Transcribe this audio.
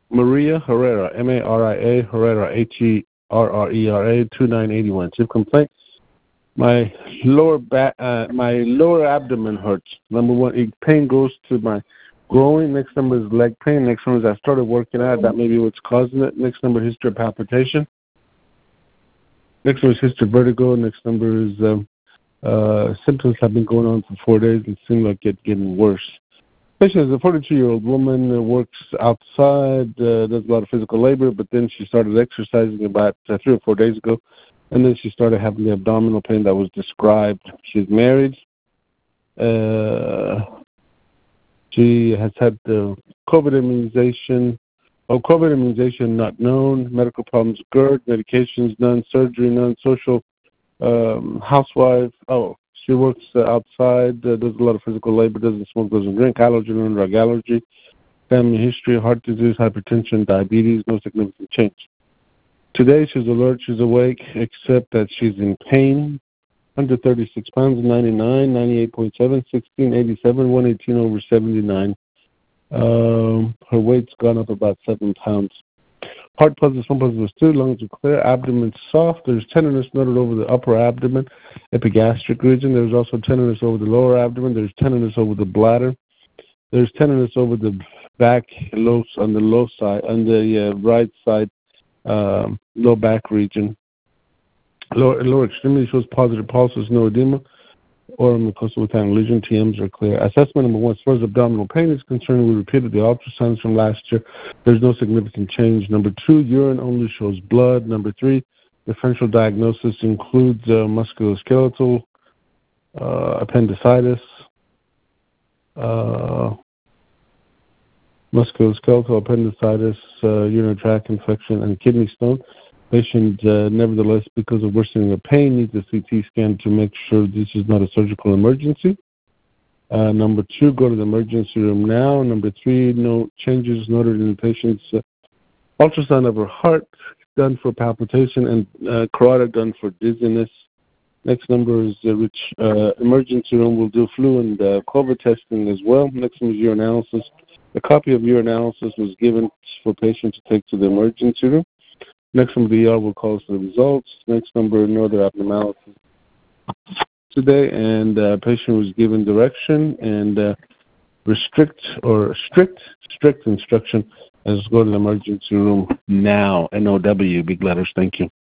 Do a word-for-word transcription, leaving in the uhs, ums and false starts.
Maria Herrera, M A R I A, Herrera, H E R R E R A, two nine eight one. Chief complaint, my lower back, uh, my lower abdomen hurts. Number one, pain goes to my groin. Next number is leg pain. Next number is I started working out. That may be what's causing it. Next number, history of palpitation. Next number is history of vertigo. Next number is um, uh, symptoms have been going on for four days and seem like it's getting worse. Patient is a forty-two-year-old woman, uh, works outside, uh, does a lot of physical labor, but then she started exercising about uh, three or four days ago, and then she started having the abdominal pain that was described. She's married. Uh, she has had the COVID immunization. Oh, COVID immunization not known. Medical problems, GERD, medications none, surgery none, social um, housewife. Oh, she works uh, outside, uh, does a lot of physical labor, doesn't smoke, doesn't drink, allergen and drug allergy, family history, heart disease, hypertension, diabetes, no significant change. Today she's alert, she's awake, except that she's in pain. one hundred thirty-six pounds, ninety-nine, ninety-eight point seven, sixteen eighty-seven, one eighteen over seventy-nine. Um, her weight's gone up about seven pounds. Heart positive, one positive, two, lungs are clear, abdomen soft. There's tenderness noted over the upper abdomen, epigastric region. There's also tenderness over the lower abdomen. There's tenderness over the bladder. There's tenderness over the back, low, on the low side, on the uh, right side, um, low back region. Lower, lower extremity shows positive pulses, no edema. Oral mucosal with lesion, T Ms are clear. Assessment number one, as far as abdominal pain is concerned, we repeated the ultrasounds from last year. There's no significant change. Number two, urine only shows blood. Number three, differential diagnosis includes uh, musculoskeletal uh, appendicitis, uh, musculoskeletal appendicitis, uh, urinary tract infection, and kidney stone. Patient, uh, nevertheless, because of worsening of pain, needs a C T scan to make sure this is not a surgical emergency. Uh, number two, go to the emergency room now. Number three, no changes noted in the patient's uh, ultrasound of her heart, done for palpitation, and uh, carotid done for dizziness. Next number is uh, which uh, emergency room will do flu and uh, COVID testing as well. Next one is urinalysis. A copy of urinalysis was given for patients to take to the emergency room. Next number, the E R will call us the results. Next number, no other abnormalities today, and uh, patient was given direction and uh, restrict or strict, strict instruction as go to the emergency room now. N O W, big letters. Thank you.